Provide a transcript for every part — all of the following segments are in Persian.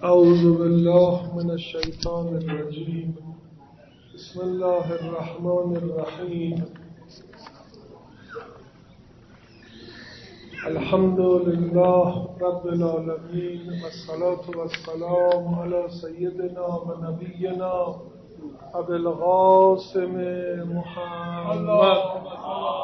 اعوذ بالله من الشیطان الرجیم. بسم الله الرحمن الرحیم. الحمد لله رب العالمین والصلاة والسلام علی سیدنا و نبینا ابی القاسم محمد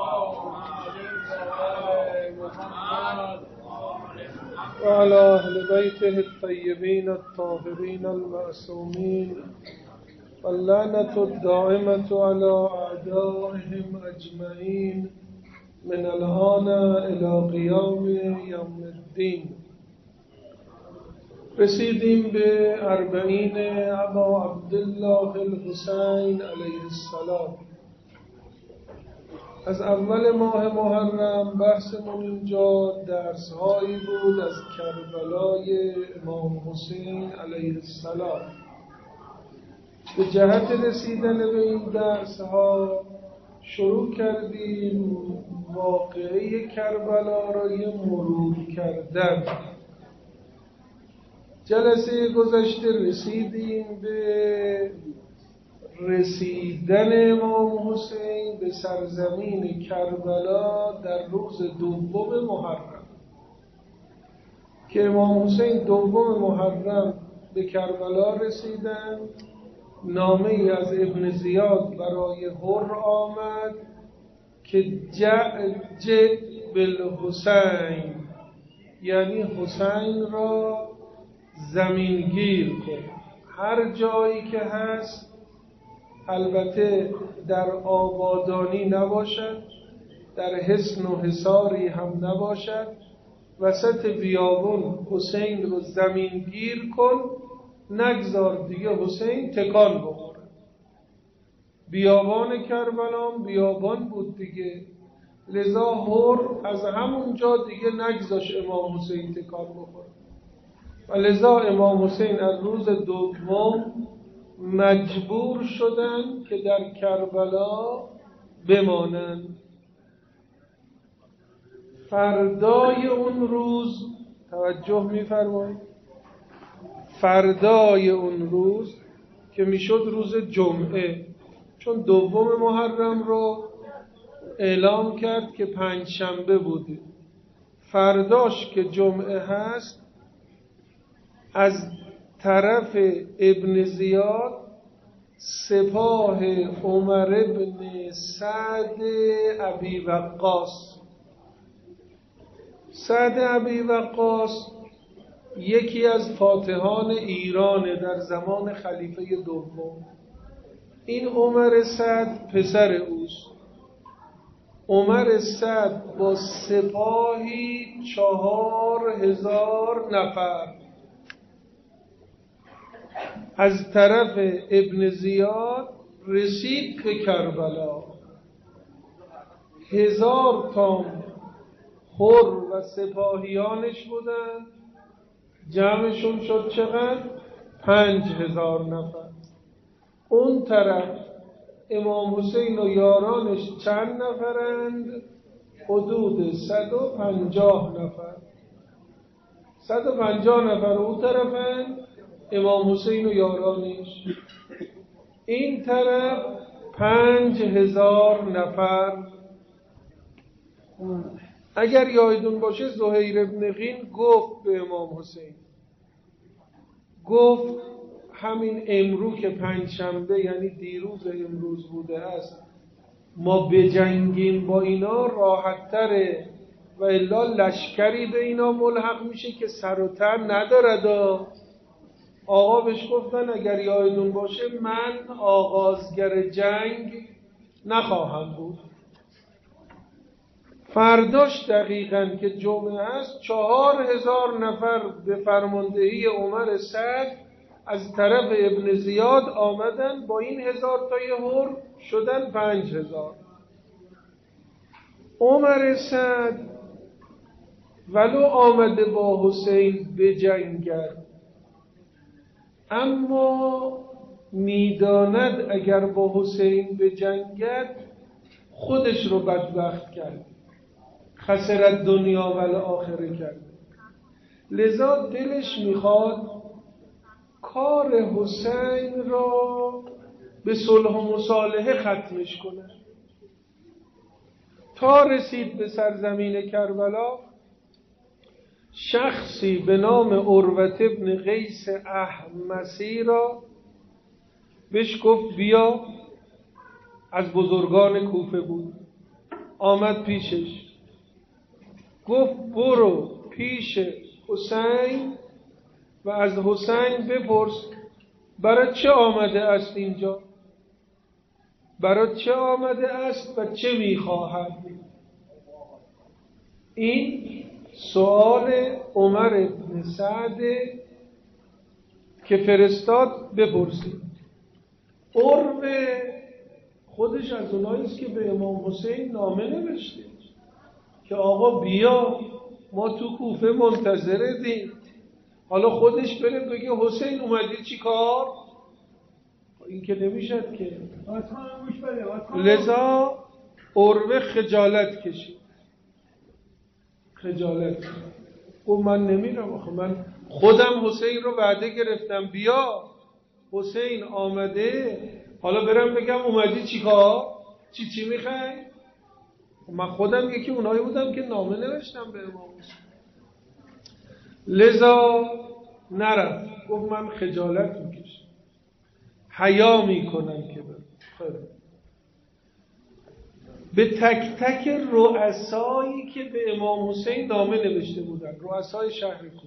و علی اهل بیته الطیبین الطاهرین المعصومین واللعنة الدائمة على اعدائهم اجمعین من الآن الى قیام یوم الدین. رسیدیم به 40 ابا عبدالله الحسین علیه السلام. از اول ماه محرم بحثمون اینجا درس‌هایی بود از کربلای امام حسین علیه السلام. به جهت رسیدن به این درس‌ها شروع کردیم واقعه کربلا را یه مرور کردن. جلسه گذشته رسیدیم به رسیدن امام حسین به سرزمین کربلا در روز 2 محرم که امام حسین 2 محرم به کربلا رسیدن. نامه ای از ابن زیاد برای حر آمد که جعج بالحسین، یعنی حسین را زمینگیر کن. هر جایی که هست، البته در آبادانی نباشد، در حصن و حصاری هم نباشد، وسط بیابون حسین رو زمینگیر کن، نگذار دیگه حسین تکان بخوره. بیابان کربلا بیابان بود دیگه، لذا حر از همونجا دیگه نگذاش امام حسین تکان بخوره و لذا امام حسین از روز 2 مجبور شدن که در کربلا بمانند. فردای اون روز، توجه می‌فرمایید، فردای اون روز که میشد روز جمعه، چون 2 محرم رو اعلام کرد که 5 شنبه بوده، فرداش که جمعه هست، از طرف ابن زیاد سپاه عمر ابن سعد ابی وقاص. سعد ابی وقاص یکی از فاتحان ایران در زمان خلیفه 2. این عمر سعد پسر اوست. عمر سعد با سپاهی 4000 نفر از طرف ابن زیاد رسید به کربلا. 1000 تام حر و سپاهیانش بودن، جمعشون شد چقدر؟ 5000 نفر. اون طرف امام حسین و یارانش چند نفرند؟ حدود 150 نفر. 150 نفر اون طرفند، امام حسین و یارانش. این طرف 5000 نفر. اگر یادتون باشه زهیر ابن غین گفت به امام حسین، گفت همین امروز که 5 شنبه یعنی دیروز امروز بوده است، ما بجنگیم با اینا راحت تره و الا لشکری به اینا ملحق میشه که سر و تن ندارد. آقا بهش گفتن اگر یادتون باشه من آغازگر جنگ نخواهم بود. فرداش دقیقاً که جمعه است 4000 نفر به فرماندهی عمر سعد از طرف ابن زیاد آمدن، با این 1000 تای حر شدن 5000. عمر سعد ولو آمده با حسین بجنگد، اما میداند اگر با حسین بجنگد خودش رو بدبخت کرد، خسرت دنیا و آخره کرد. لذا دلش میخواد کار حسین را به صلح و مصالحه ختمش کنه. تا رسید به سرزمین کربلا، شخصی به نام عروة بن قیس احمسی را بهش گفت بیا، از بزرگان کوفه بود، آمد پیشش گفت برو پیش حسین و از حسین بپرس برای چه آمده است اینجا، برای چه آمده است و چه میخواهد. این سؤال عمر بن سعد که فرستاد بپرسید. عروه خودش از اونایی است که به امام حسین نامه نوشته که آقا بیا، ما تو کوفه منتظرتیم. حالا خودش بره بگه حسین اومدی چی کار؟ این که نمیشد که. لذا عروه خجالت کشید. گفت من نمیرم، آخه من خودم حسین رو وعده گرفتم بیا، حسین آمده، حالا برم بگم اومدی چی کار؟ چی میخوای؟ من خودم یکی اونایی بودم که نامه نوشتم به امام حسین. لذا نرفت. گفت من خجالت میکشم، حیا میکنم که برم. به تک تک رؤسایی که به امام حسین نامه نوشته بودن، رؤسای شهر کوفه،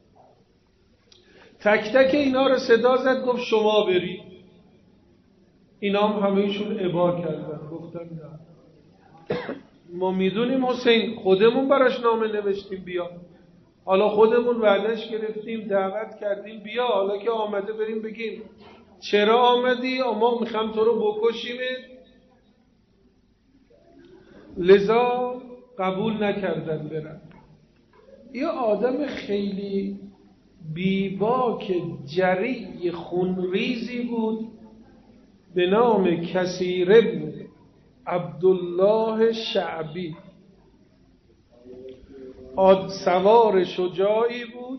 تک تک اینا رو صدا زد، گفت شما برید. اینا هم همه‌شون ابا کردن، گفتن نه، ما میدونیم حسین، خودمون براش نامه نوشتیم بیا، حالا خودمون وعدش گرفتیم، دعوت کردیم بیا، حالا که آمده بریم بگیم چرا آمدی؟ ما میخوام تو رو بکشیمت. لذا قبول نکردن برن. یه آدم خیلی بیباک جری خونریزی بود به نام کثیر بن عبدالله شعبی. سوار شجاعی بود،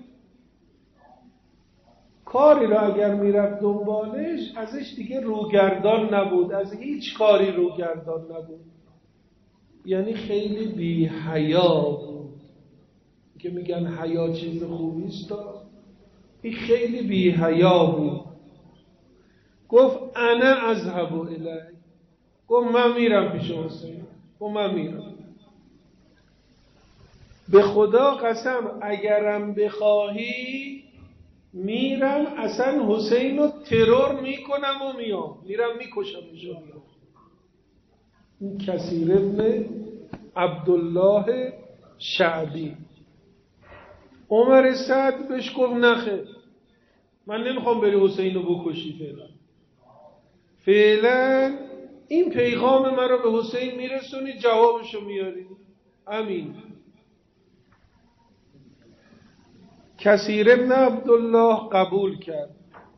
کاری را اگر میرفت دنبالش ازش دیگه روگردان نبود، از هیچ کاری روگردان نبود. یعنی خیلی بی حیا بود که میگن حیا چیز خوبی است. این خیلی بی حیا بود. گفت انا اذهب الیک، گفت من میرم پیش حسین، گفت من میرم، به خدا قسم اگرم بخواهی میرم، اصلا حسین رو ترور میکنم و میام، میرم میکشمش و میام. این کثیر ابن عبدالله شعبی. عمر سعد بهش گفت نخیر، من نمیخوام بری حسین رو بکشی، فعلا این پیغام من رو به حسین میرسونی، جوابشو میاری. امین. کثیر ابن عبدالله قبول کرد،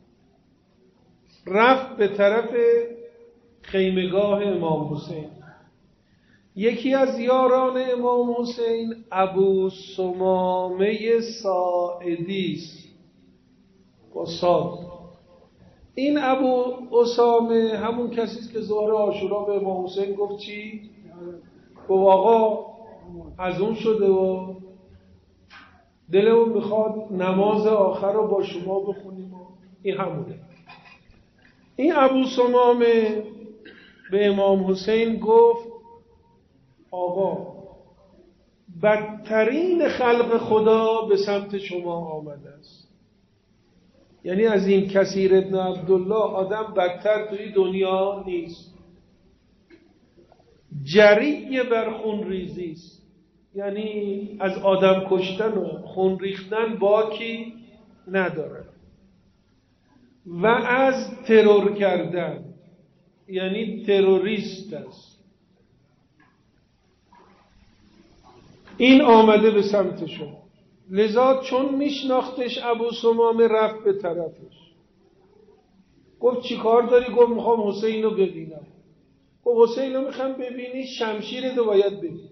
رفت به طرف خیمگاه امام حسین. یکی از یاران امام حسین ابو ثمامه ساعدی است، با صاد. این ابو اسامه همون کسی است که ظهر عاشورا به امام حسین گفت چی؟ گفت آقا از اون شده و دلمون میخواد نماز آخر رو با شما بخونیم. این همونه. این ابو ثمامه به امام حسین گفت آقا بدترین خلق خدا به سمت شما آمده است. یعنی از این کثیر ابن عبدالله آدم بدتر توی دنیا نیست. جری بر خون ریزی است، یعنی از آدم کشتن و خون ریختن باکی نداره، و از ترور کردن، یعنی تروریست است. این آمده به سمت شما. لذا چون میشناختش ابو ثمامه رفت به طرفش، گفت چی کار داری؟ گفت میخوام حسین رو ببینم. گفت حسین رو میخوام ببینی، شمشیرت رو باید ببینی،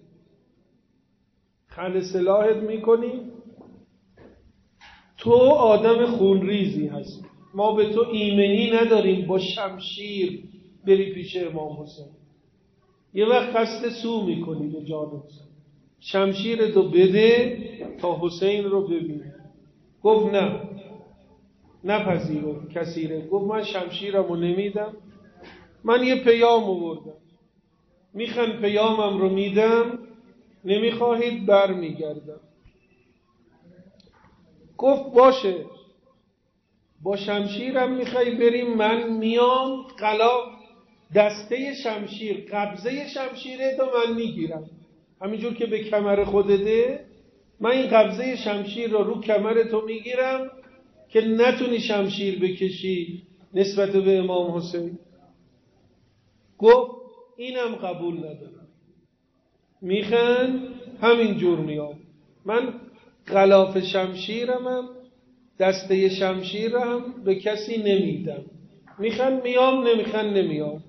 خل سلاحت میکنی، تو آدم خونریزی هستی. ما به تو ایمنی نداریم با شمشیر بری پیش امام حسین. یه وقت قصد سو میکنی به جان حسین، شمشیرتو بده تا حسین رو ببینه. گفت نه، نپذیرفت کثیره. گفت من شمشیرمو نمیدم، من یه پیام آوردم، میخوان پیامم رو میدم، نمیخواهید بر میگردم. گفت باشه، با شمشیرم میخوای بریم، من میام دسته شمشیر، قبضه شمشیره تو من میگیرم، همینجور که به کمر خودته، من این قبضه شمشیر رو کمر تو میگیرم که نتونی شمشیر بکشی نسبت به امام حسین. گفت اینم قبول ندارم، میخوان همینجور میام، من غلاف شمشیرمم، دسته شمشیرم به کسی نمیدم، میخوان میام، نمیخوان نمیام.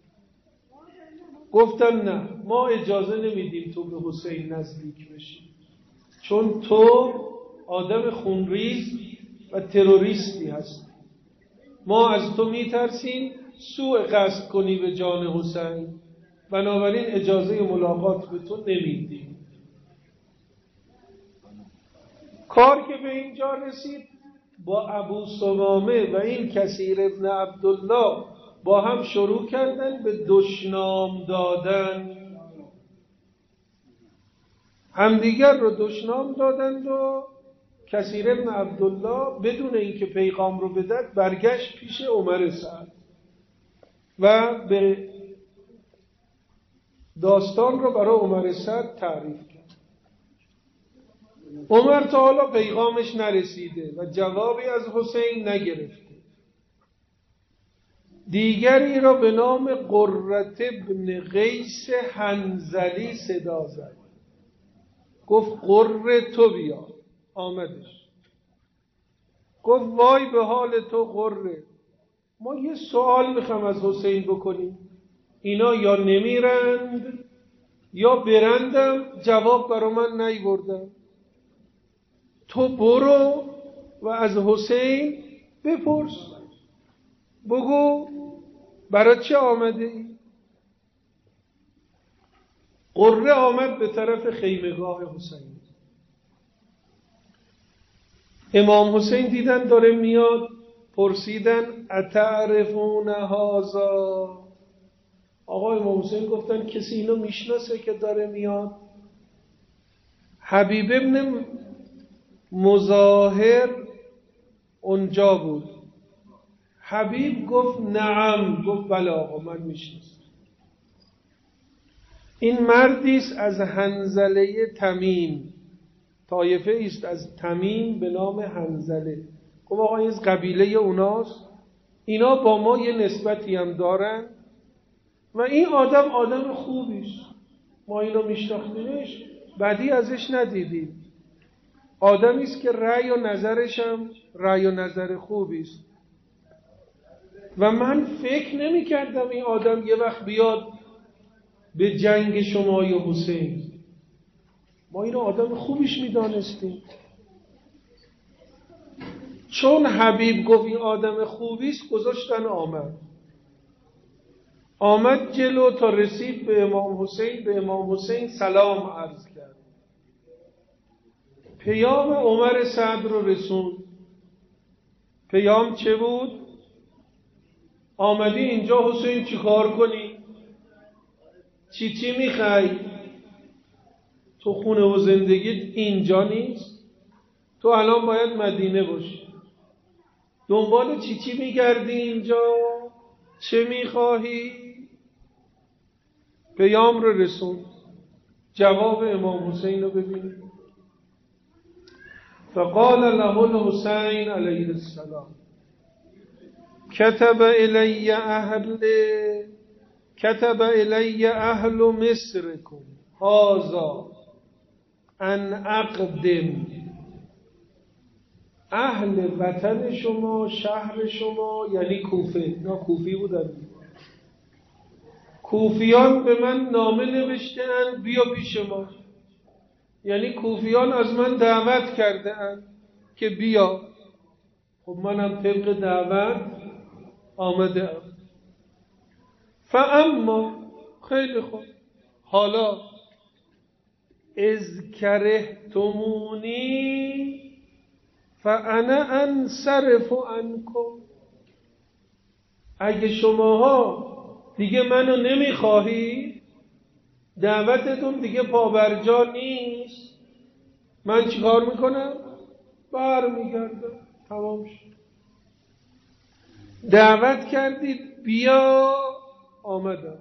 گفتم نه، ما اجازه نمیدیم تو به حسین نزدیک بشی، چون تو آدم خونریز و تروریستی هستی، ما از تو میترسیم سوء قصد کنی به جان حسین، بنابراین اجازه ملاقات به تو نمیدیم. کار که به اینجا رسید، با ابو ثمامه و این کثیر ابن عبدالله با هم شروع کردن به دشنام دادن، همدیگر رو دشنام دادند و کثیر ابن عبدالله بدون اینکه پیغام رو بدهد برگشت پیش عمر سعد و به داستان رو برای عمر سعد تعریف کرد. عمر تا حالا پیغامش نرسیده و جوابی از حسین نگرفته. دیگری را به نام قرة ابن قیس حنظلی صدا زد، گفت قره تو بیا. آمدش، گفت وای به حال تو قره، ما یه سوال میخوام از حسین بکنیم، اینا یا نمیرند یا برندم، جواب برا من نیوردن، تو برو و از حسین بپرس، بگو برای چه آمده ای؟ قره آمد به طرف خیمگاه حسین. امام حسین دیدن داره میاد، پرسیدن اتعرفون هذا؟ آقا امام حسین گفتن کسی اینو میشناسه که داره میاد؟ حبیب ابن مظاهر اونجا بود. حبیب گفت نعم، گفت بله آقا من میشناسم، این مردی است از حنظله تمیم، طایفه است از تمیم به نام حنظله. گفت آقا این قبیله اوناست، اینا با ما یه نسبتی هم دارن و این آدم خوبی است، ما اینو میشناختیمش، بدی ازش ندیدیم، آدمی است که رأی و نظرش هم رأی و نظر خوبی است و من فکر نمی کردم این آدم یه وقت بیاد به جنگ شما یا حسین، ما اینو آدم خوبیش می دانستیم. چون حبیب گفت این آدم خوبیست، گذاشتن آمد جلو تا رسید به امام حسین، به امام حسین سلام عرض کرد، پیام عمر سعد رو رسوند. پیام چه بود؟ آمدی اینجا حسین چی کار کنی؟ چی میخوای؟ تو خونه و زندگیت اینجا نیست، تو الان باید مدینه باشی، دنبال چی میگردی اینجا؟ چه میخواهی؟ پیام رو رسون. جواب امام حسین رو ببینید. فقال له الحسین علیه السلام كتب إلي أهل مصركم هذا ان اقدم. اهل وطن شما، شهر شما یعنی کوفه، اینا کوفی بودن، کوفیان به من نامه نوشتن بیا پیش ما، یعنی کوفیان از من دعوت کرده اند که بیا. خب منم طبق دعوت آمده ام. فاما، خیلی خوب، حالا اذ کرهتمونی فانا انصرف عنکم، اگه شماها دیگه منو نمیخواهی، دعوتتون دیگه پابرجا نیست، من چیکار میکنم؟ برمیگردم. تمام شد. دعوت کردید بیا، آمدم.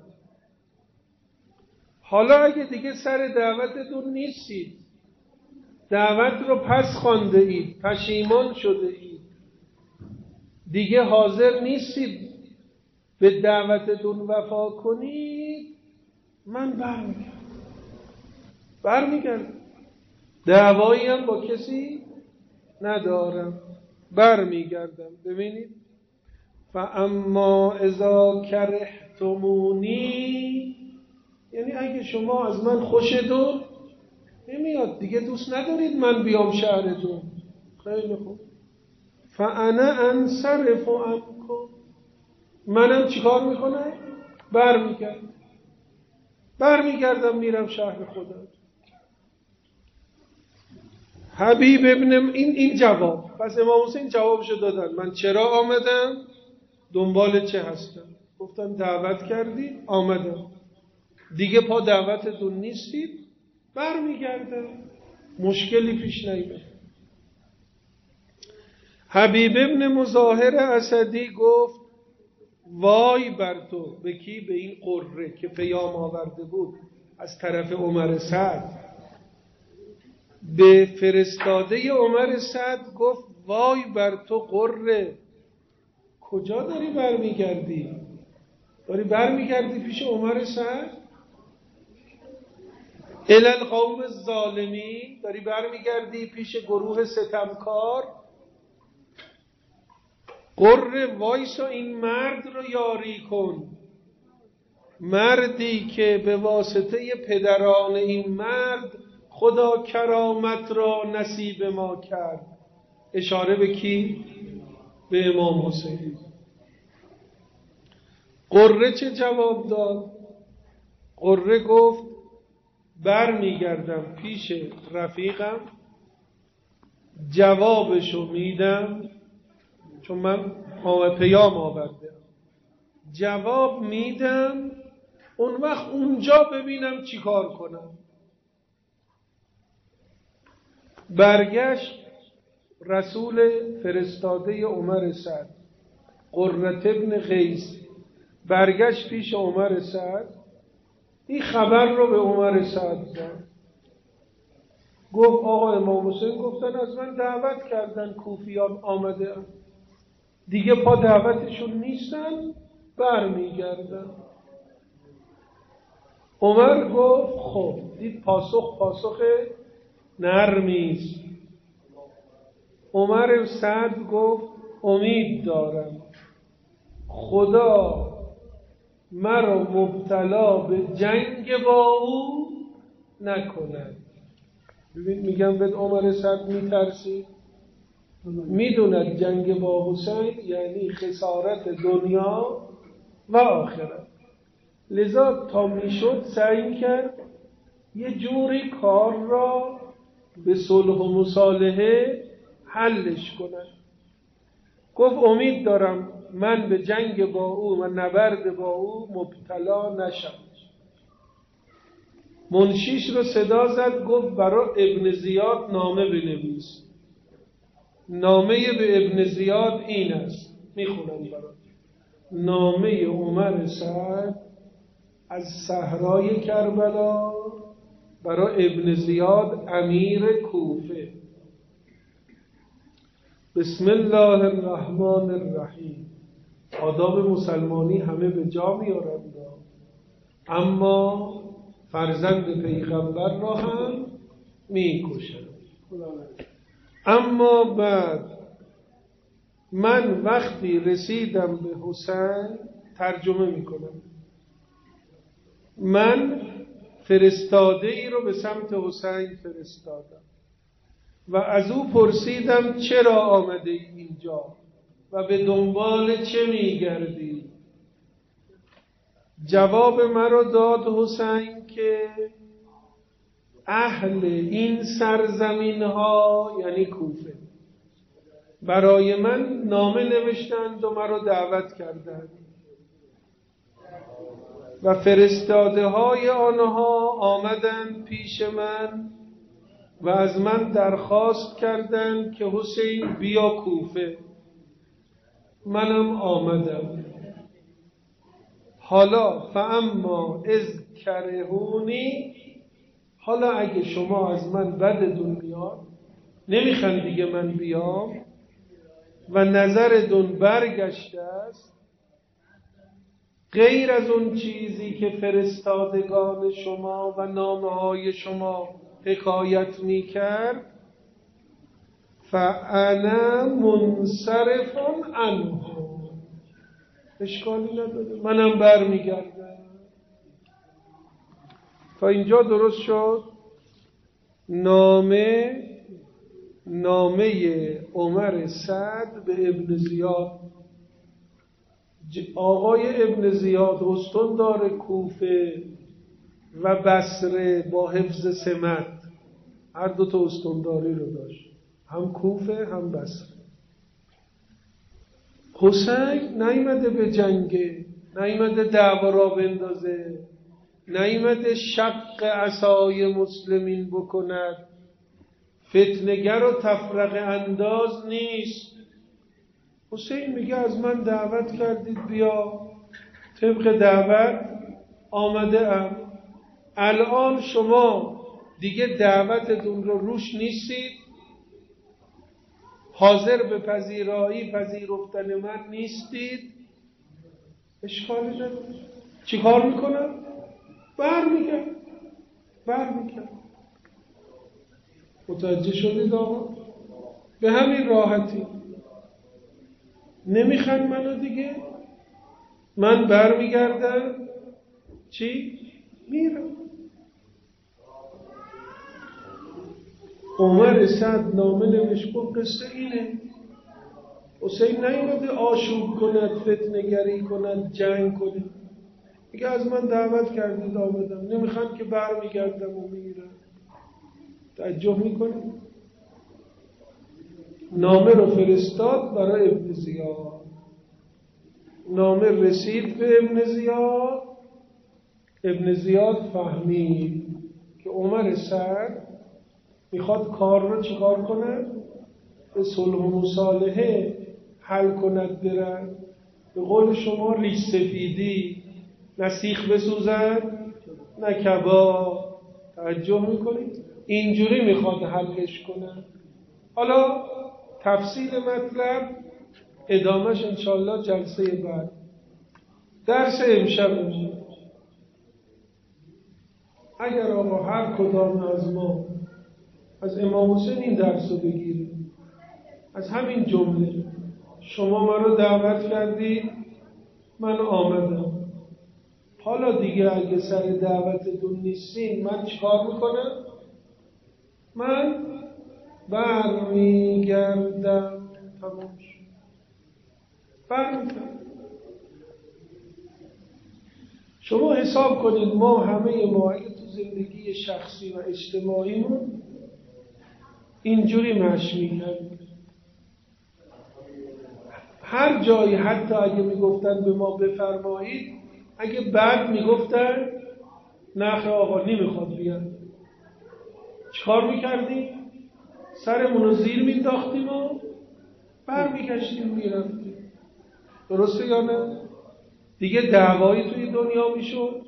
حالا اگه دیگه سر دعوتتون نیستید، دعوت رو پس خوانده اید، پشیمان شده اید، دیگه حاضر نیستید به دعوتتون وفا کنید، من برمیگردم. دعوایی هم با کسی ندارم، برمیگردم. ببینید، فاما اذا کرهتمونی، یعنی اگه شما از من خوشتون نمیاد، دیگه دوست ندارید من بیام شهرتون، خیلی خوب، فانا انصرف عنکم، منم چیکار میکنم؟ برمیگردم میرم شهر خودم. حبیب ابن این جواب. پس امام حسین جوابشو دادن، من چرا آمدم، دنبال چه هستم. گفتم دعوت کردید آمدم، دیگه پا دعوتتون نیستید، برمیگردم، مشکلی پیش نیاد. حبیب ابن مظاهر اسدی گفت وای بر تو. به کی؟ به این قره که پیام آورده بود از طرف عمر سعد. به فرستاده عمر سعد گفت وای بر تو قره، کجا داری برمیگردی؟ داری برمیگردی پیش عمر سعد؟ الی القوم الظالمین، داری برمیگردی پیش گروه ستمکار؟ قره وایسا این مرد رو یاری کن، مردی که به واسطه پدران این مرد خدا کرامت را نصیب ما کرد. اشاره به کی؟ به امام حسین. قره چه جواب داد؟ قره گفت برمیگردم پیش رفیقم، جوابشو میدم، چون من پیام آورده، جواب میدم، اون وقت اونجا ببینم چی کار کنم. برگشت رسول فرستاده عمر سعد، قرة ابن قیس، برگشت پیش عمر سعد، این خبر رو به عمر سعد زد. گفت آقا امام حسین گفتن از من دعوت کردن کوفیان، آمده دیگه پا دعوتشون نیستن، برمیگردن. عمر گفت خب، دید پاسخ نرمیست. عمر سعد گفت امید دارم خدا مرا مبتلا به جنگ با او نکند. ببین میگم به عمر سعد میترسی، میدوند جنگ با حسین یعنی خسارت دنیا و آخرت، لذا تا میشد سعی کرد یه جوری کار را به صلح و مصالحه حلش کنند. گفت امید دارم من به جنگ با او و نبرد با او مبتلا نشم. منشیش رو صدا زد، گفت برای ابن زیاد نامه بنویس. نامه به ابن زیاد این است، میخونم برات. نامه عمر سعد از صحرای کربلا برای ابن زیاد امیر کوفه. بسم الله الرحمن الرحیم. آداب مسلمانی همه به جا میارند، اما فرزند پیغمبر را هم میکشند. اما بعد من وقتی رسیدم به حسین، ترجمه میکنم، من فرستاده ای رو به سمت حسین فرستادم. و از او پرسیدم چرا آمده ای اینجا و به دنبال چه میگردی؟ جواب مرا داد حسین که اهل این سرزمین ها یعنی کوفه برای من نامه نوشتند و مرا دعوت کردند و فرستاده های آنها آمدند پیش من و از من درخواست کردند که حسین بیا کوفه. منم آمدم. حالا فاما اذ کرهونی، حالا اگه شما از من بدتون میاد، نمیخوان دیگه من بیام و نظرتون برگشته است، غیر از اون چیزی که فرستادگان شما و نامه‌های شما حکایت میکرد، فانا منصرف عنه، اشکالی نداره، منم برمیگردم. تا اینجا درست شد؟ نامه عمر سعد به ابن زیاد. آقای ابن زیاد استاندار کوفه و بصره با حفظ سمت، هر دو تا استانداری رو داشت، هم کوفه هم بصره. حسین نیامده به جنگه، نیامده دعوا را بندازه، نیامده شق عصای مسلمین بکند، فتنگر و تفرقه انداز نیست. حسین میگه از من دعوت کردید بیا، طبق دعوت آمده ام. الان شما دیگه دعوتتون رو روش نیستید، حاضر به پذیرفتن من نیستید، اشکالی نداره. چی کار میکنم؟ برمیگم. متوجه شدید آقا؟ به همین راحتی. نمیخوان منو دیگه، من برمیگردم. چی؟ میرم. عمر سعد نامه نوشت، قصه اینه. حسین نیومده آشوب کند، فتنه‌گری کند، جنگ کند. میگه از من دعوت کردید آمدم، نمیخوان که برمیگردم و میرم. تعجب میکنید؟ نامه رو فرستاد برای ابن زیاد. نامه رسید به ابن زیاد. ابن زیاد فهمید که عمر سعد میخواد کار رو چیکار کند؟ به صلح و مصالحه حل کند برد. به قول شما ریش سفیدی، نه سیخ بسوزد نه کباب. تعجب میکنید؟ اینجوری میخواد حلش کنه. حالا تفصیل مطلب ادامهش انشاءالله جلسه بعد. درس امشب میشه. اگر آقا هر کدام از ما از امام حسین این درس رو بگیریم، از همین جمله شما من رو دعوت کردید، من آمدم، حالا دیگه اگه سر دعوتتون نیستین من چیکار میکنم؟ من برمیگردم. تمام شد. برمیگردم. شما حساب کنید ما همه ما اگه تو زندگی شخصی و اجتماعیمون اینجوری مشی میکردیم، هر جایی حتی اگه میگفتن به ما بفرمایید، اگه بعد میگفتن نخ آقا نمیخواد بیان، چیکار میکردیم؟ سرمون رو زیر مینداختیم و برمیگشتیم میرفتیم. درسته یا نه؟ دیگه دعوایی توی دنیا میشد،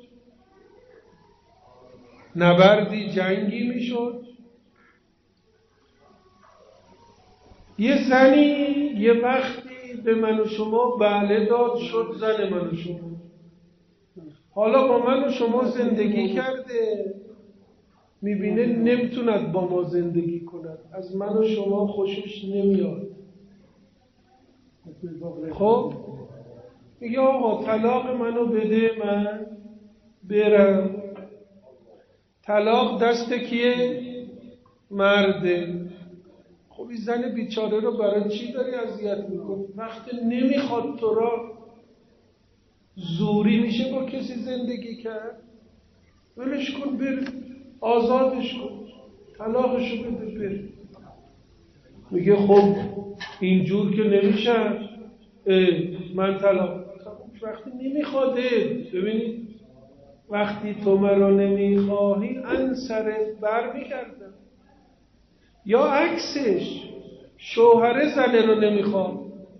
نبردی جنگی میشد. یه زنی یه وقتی به من و شما بله داد، شد زن من و شما. حالا با من و شما زندگی کرده، میبینه نمیتوند با ما زندگی کند، از من و شما خوشش نمیاد. خب میگه آقا طلاق منو بده، من برم. طلاق دست کیه؟ مرده. خب این زن بیچاره رو برای چی داری اذیت میکنی؟ وقتی نمیخواد تو را، زوری میشه با کسی زندگی کرد؟ ولش کن بره، آزادش کن، طلاقشو بده بره. میگه خب اینجور که نمیشه، من طلاق. وقتی نمیخواده، ببینید وقتی تو مرا نمیخواهی انصرف بر میکردم. یا عکسش، شوهر زنه رو نمیخواد،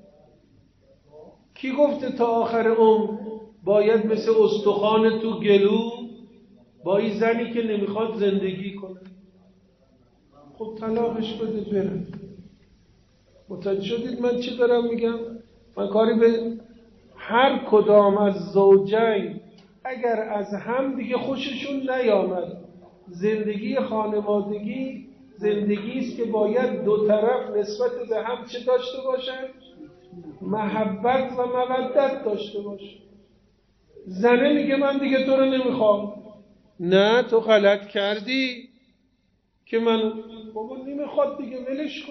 کی گفته تا آخر عمر باید مثل استخوان تو گلو با این زنی که نمیخواد زندگی کنه؟ خب طلاقش بده بره. متوجه شدید من چی دارم میگم؟ من کاری به هر کدام از زوجین اگر از هم دیگه خوششون نیامد، زندگی خانوادگی زندگی است که باید دو طرف نسبت به هم چه داشته باشن؟ محبت و مودت داشته باشه. زنه میگه من دیگه تو رو نمیخوام. نه تو غلط کردی که من، بابا نمیخواد دیگه ولش کن.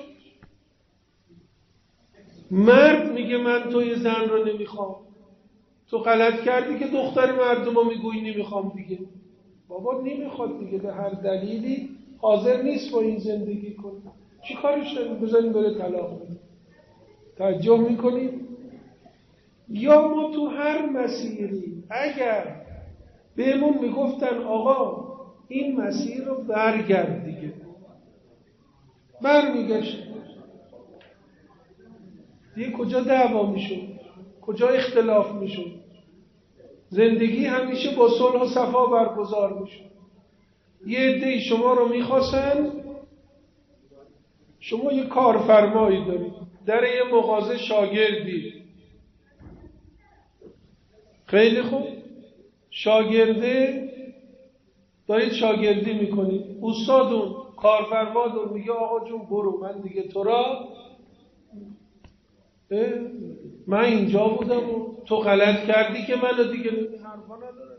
مرد میگه من توی زن رو نمیخوام. تو غلط کردی که دختر مردم رو میگوی نمیخوام دیگه. بابا نمیخواد دیگه، به هر دلیلی حاضر نیست با این زندگی کنه. چی کارش داریم؟ بزنیم بره طلاق بده. توجه میکنیم؟ یا ما تو هر مسیری اگر بهمون میگفتن آقا این مسیر رو برگرد دیگه، برمیگشت دیگه، کجا دعوا میشد؟ کجا اختلاف میشد؟ زندگی همیشه با صلح و صفا برگزار میشد. یه عده شما رو میخواستن، شما یه کارفرمایی دارید در یه مغازه شاگردی، خیلی خوب، شاگرده دارید شاگردی میکنید، استادون کارفرماتون میگه آقا جون برو، من دیگه تو را، من اینجا بودم و تو غلط کردی که منو دیگه حرفا نداره.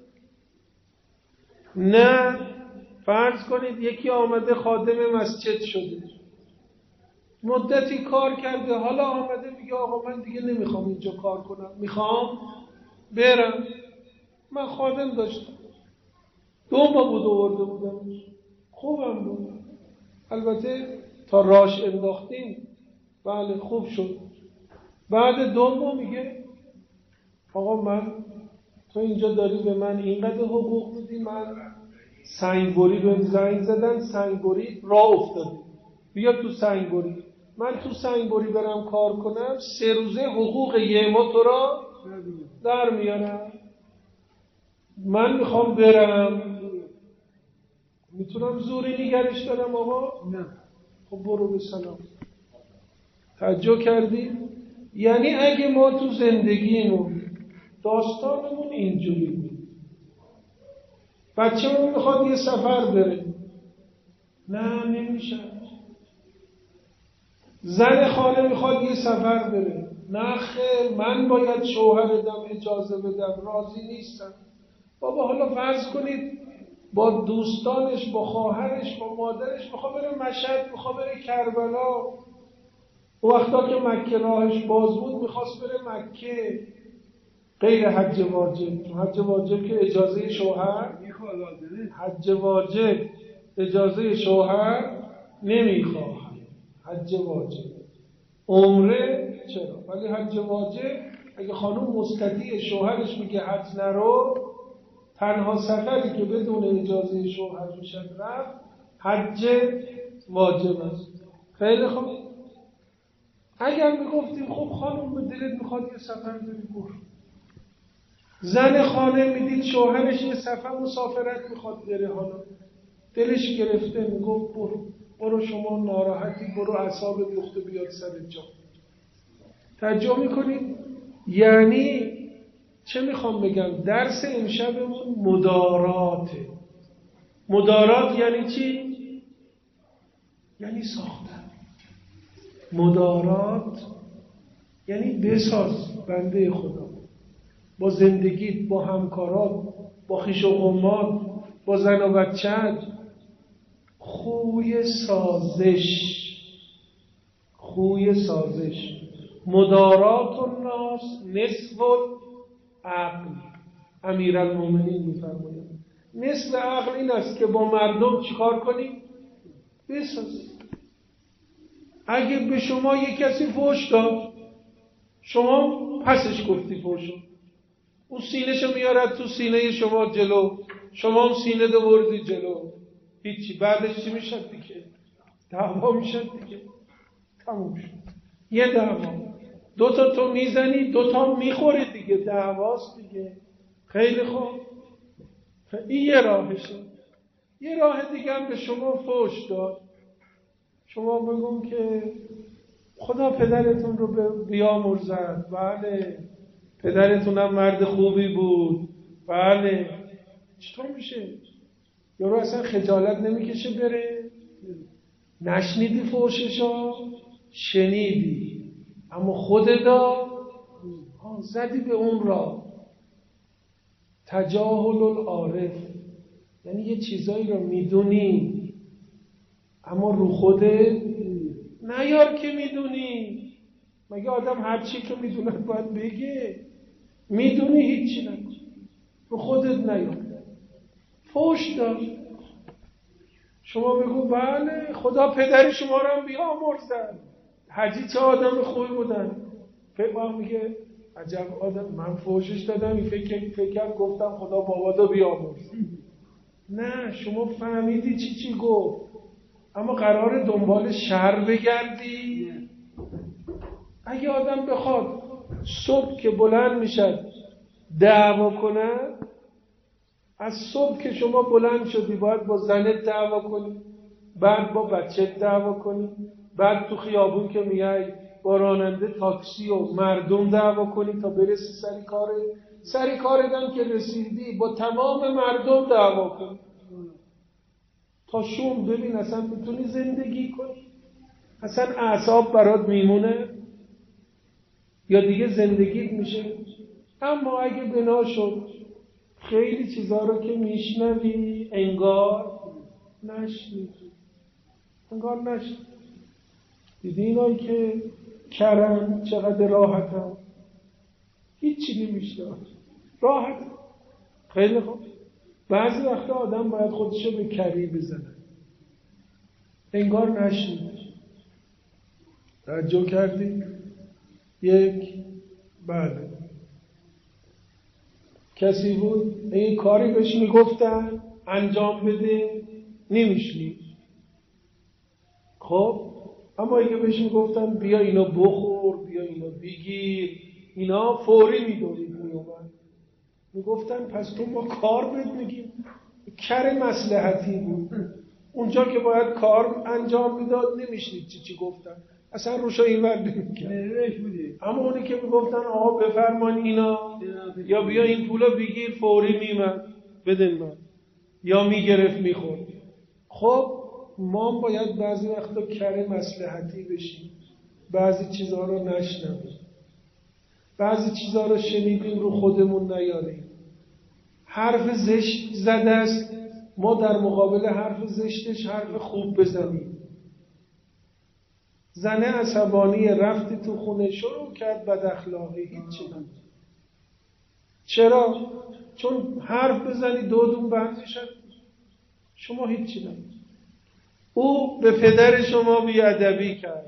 نه، فرض کنید یکی آمده خادم مسجد شده، مدتی کار کرده، حالا آمده میگه آقا من دیگه نمیخوام اینجا کار کنم، میخوام برم. من خادم داشتم، 2 ماه بود آورده بودم، خوبم بود، البته تا راش انداختیم، بله خوب شد. بعد 2 ماه میگه آقا من، تو اینجا داری به من اینقدر حقوق میدی، من سنگبری بهم زنگ زدن، سنگبری راه افتاده، بیا تو سنگبری، من تو سنگبری برم کار کنم 3 روزه حقوق یه ماه تو را در میارم. من میخوام برم، میتونم زوری نگرش دارم آقا؟ نه. خب برو به سلام. توجه کردی؟ یعنی اگه ما تو زندگیمون داستانمون اینجوری بود، بچه‌مون میخواد یه سفر بره، نه نمیشه. زن خانه میخواد یه سفر بره، نه خیر من باید شوهرم اجازه بدم، راضی نیستم. بابا حالا فرض کنید با دوستانش، با خواهرش، با مادرش میخواد بره مشهد، میخواد بره کربلا، و وقتا که مکه راهش باز بود میخواست بره مکه، غیر حج واجب. حج واجب که اجازه شوهر، حج واجب اجازه شوهر نمیخواد، حج واجب. عمره چرا؟ ولی حج واجب اگه خانوم مستطیع شوهرش میگه حج نرو، تنها سفری که بدون اجازه شوهر میشه رفت حج واجب است. خیلی خوب، اگر میگفتیم خب خانوم به دلت میخواد یه سفر بری برو، زن خانه میدید شوهرش یه سفر مسافرت میخواد بره، حالا دلش گرفته میگفت برو شما ناراحتی، برو اعصابت ریخته بیاد سر جا. توجه میکنید؟ یعنی چه میخوام بگم؟ درس امشبمون مداراته. مدارات یعنی چی؟ یعنی ساختن. مدارات یعنی بساز بنده خدا، با زندگیت، با همکارات، با خویش و قومات، با زن و بچه‌ت، خوی سازش. خوی سازش. مدارات الناس نصف العقل. امیرالمومنین می‌فرمایند نصف عقل این است که با مردم چیکار کنی؟ بسازی. اگه به شما یک کسی فحش داد، شما پسش گفتی فحشو، اون سینه‌شو میارد تو سینه شما جلو، شما هم سینه دو بردی جلو، هیچی. بعدش چی میشه دیگه؟ دعوا میشه دیگه. تموم شد. یه دعوا. دوتا تو میزنی، دوتا میخوری دیگه، دعواست دیگه. خیلی خوب. این یه راهشه. یه راه دیگه هم به شما فحش داد، شما بگون که خدا پدرتون رو بیامرزد. بله، پدرتونم مرد خوبی بود. بله. چطور میشه؟ یارو اصلا خجالت نمیکشه بره؟ نشنیدی فحششا؟ شنیدی، اما خودت زدی به اون را. تجاهل العارف یعنی یه چیزایی رو میدونی اما رو خودت نیار که میدونی. مگه آدم هر چی که میدونه باید بگه؟ میدونی هیچی نکن، رو خودت نیار. فحش دار، شما بگو بله خدا پدر شما رو هم بیامرزد، حاجی چه آدم خوبی بودن. فقه میگه عجب آدم، من فحشش دادم این فکر گفتم خدا باباتو بیامرز. نه، شما فهمیدی چی گفت، اما قراره دنبال شر بگردی. اگه آدم بخواد صبح که بلند میشد دعوا کنه، از صبح که شما بلند شدی باید با زنت دعوا کنی، بعد با بچت دعوا کنی، بعد تو خیابون که میای با راننده تاکسی و مردم دعوا کنی تا برسی سر کارت که رسیدی با تمام مردم دعوا کنی تا شوم. ببین اصلا میتونی زندگی کنی؟ اصلا اعصاب برات میمونه یا دیگه زندگیت میشه؟ اما اگه بنا شد خیلی چیزا رو که میشنوی انگار نشنیدی. دیدی اینایی که کرن چقدر راحتن، هیچی نمیشنوی، راحت. خیلی خوب. بعضی وقتا آدم باید خودشو به کری بزنه انگار نشنیدی. توجه کردی؟ بله، کسی بود این کاری بهش میگفتن انجام بده نمیشنید. خب اما اگه بهش میگفتن بیا اینو بخور، بیا اینو بگیر، اینا فوری میدونید میومد. میگفتن پس تو ما کار بهت میگیم. کر مصلحتی بود. اونجا که باید کار انجام میداد نمیشنید چی گفتن، اصلا روشا این ور نمیکرد. اما اونی که میگفتن آقا بفرمان اینا یا بیا این پولو بگیر، فوری میمد بدن من، یا میگرفت میخورد. خب ما باید بعضی وقتا کر مصلحتی بشیم، بعضی چیزها رو نشنویم، بعضی چیزها رو شنیدیم رو خودمون نیاریم. حرف زشت زده است، ما در مقابل حرف زشتش حرف خوب بزنیم. زنه عصبانی رفتی تو خونه شروع کرد بد اخلاقی، هیچی نمید. چرا؟ چون حرف بزنی دودون بند میشد، شما هیچی نمید. او به پدر شما بیادبی کرد،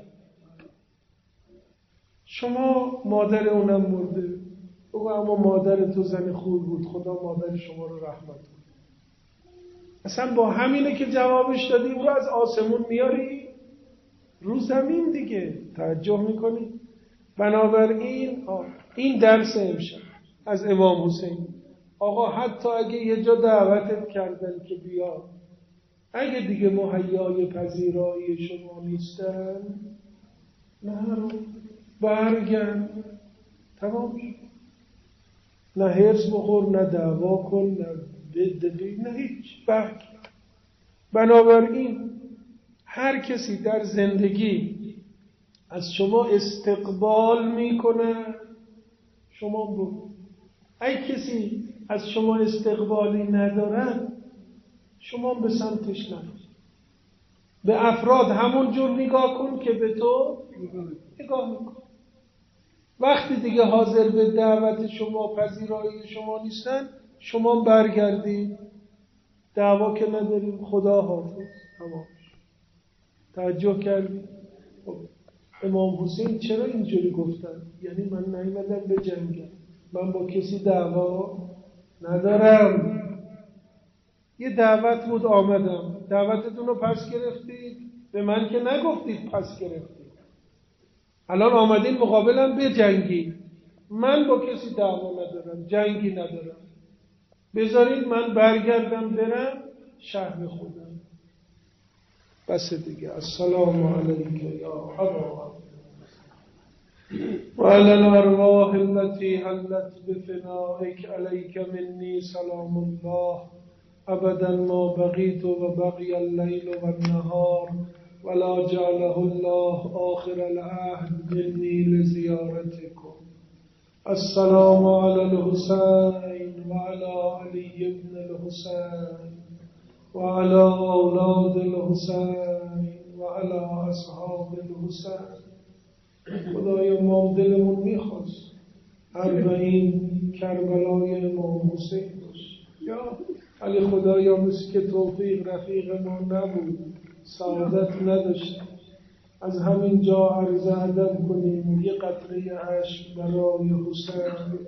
شما مادر اونم مرده، بگو اما مادر تو زن خوب بود، خدا مادر شما رو رحمت کنه. اصلا با همینه که جوابش دادی او رو از آسمون میاری رو زمین دیگه. توجه میکنی؟ بنابراین این درس امشب از امام حسین. آقا حتی اگه یه جا دعوتت کردن که بیا، اگه دیگه مهیای پذیرایی شما نیستن، نه برگرد، تمام شد. نه هرس بخور، نه دعوا کن، نه بدقی، نه هیچ. برگرد. بنابراین هر کسی در زندگی از شما استقبال میکنه شما برو. اگه کسی از شما استقبالی ندارد شما به سمتش نرو. به افراد همون جور نگاه کن که به تو نگاه میکنه. وقتی دیگه حاضر به دعوت شما، پذیرایی شما نیستن، شما برگردید، دعوا که نداریم، خدا حافظ، تمام. توجه کردید؟ امام حسین چرا اینجوری گفتن؟ یعنی من نیومدم به جنگم، من با کسی دعوا ندارم. یه دعوت بود آمدم، دعوتتون رو پس گرفتید، به من که نگفتید پس گرفتید. الان آمدین مقابلم به جنگی، من با کسی دعوا ندارم، جنگی ندارم، بذارید من برگردم برم شهر خودم. بس دیگه. السلام علیک یا ابا و علی الارواح التي حلت بفنائک علیک منی سلام الله ابدا ما بقیت و بقی اللیل و النهار ولا جعله الله آخر العهد منی لزیارتکم. السلام علی الحسین و علی علی ابن الحسین و علی اولاد الحسین و علی اصحاب الحسین. خدایا ما دلمون میخواست 40 کربلای امام حسین باشه، یا علی خدایا مثل که توفیق رفیق ما نبود، سعادت نداشت، از همین جا عرض ادب کنیم یه قطره اشک برای حسین.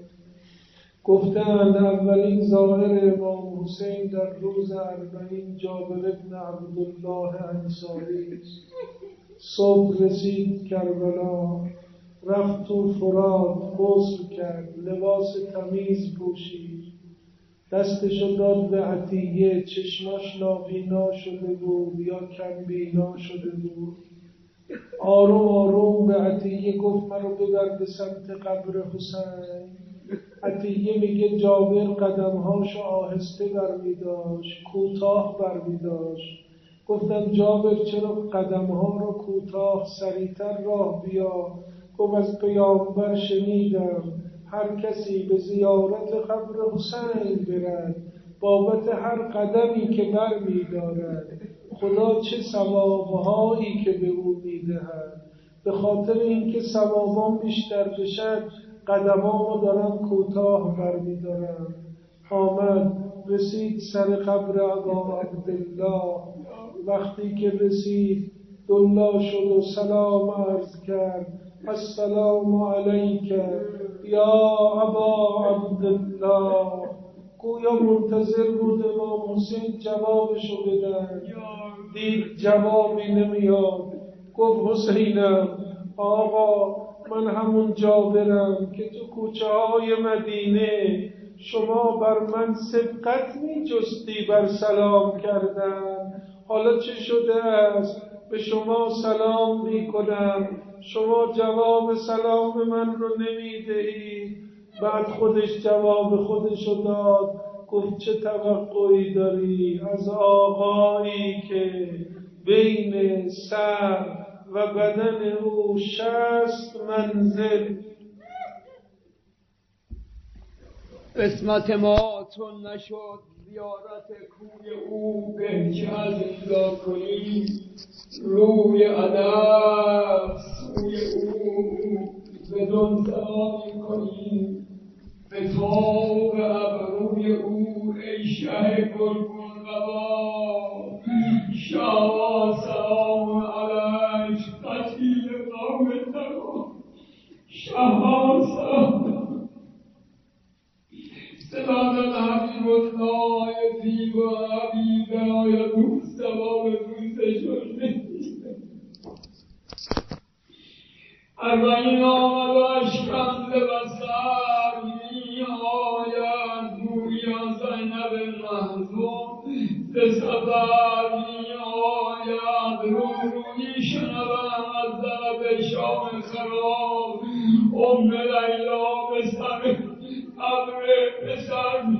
گفتند اولین ظاهر امام حسین در روز 40 جابر بن عبدالله انصاری است. صبح رسید کربلا، رفت تو فرات، غسل کرد، لباس تمیز پوشید، دستشو داد به عطیه، چشماش نابینا شده بود یا کم بینا شده بود. آروم آروم به عطیه گفت منو ببر به سمت قبر حسین. عطیه میگه جابر قدمهاشو آهسته برمی داشت، کوتاه برمی داشت. گفتم جابر چرا قدمها رو کوتاه، سریعتر راه بیا. گفت از پیامبر شنیدم هر کسی به زیارت قبر حسین برد بابت هر قدمی که بر می دارد خدا چه ثوابهایی که به او می دهد. به خاطر اینکه ثوابان بیشتر بشد قدمامو دارم کوتاه بر می دارم. آمد رسید سر قبر ابا عبدالله. وقتی که رسید دلا شد و سلام عرض کرد. السلام علیک یا ابا عبدالله. گویا منتظر بود امام حسین جوابشو بدن، دید جوابی نمیاد. گفت حسینم آقا من همون جابرم که تو کوچه های مدینه شما بر من سبقت می جستی بر سلام کردن. حالا چه شده است؟ به شما سلام می کنم، شما جواب سلام من رو نمی دهید. بعد خودش جواب خودشو داد. گفت چه توقعی داری از آقایی که بین سر و بدن او 60 منزل. قسمت ما چون نشد زیارت کوی او، به که از اینجا کنیم روی ادب سوی او بدون سلامی کنیم. به تاب ابروی او ای شه گلگون قبا، شاه سلام علیک قتیل قوم تبا. شاه سلام سلام حبیب الله فی و حبیب آیا دوست و دوست شده. 40 آمد و اشکند بسر می آید گویا زینب محزون ز سفر می آید. روی شنوم از ضرب شام خراب ام لیلا به سر قبر پسر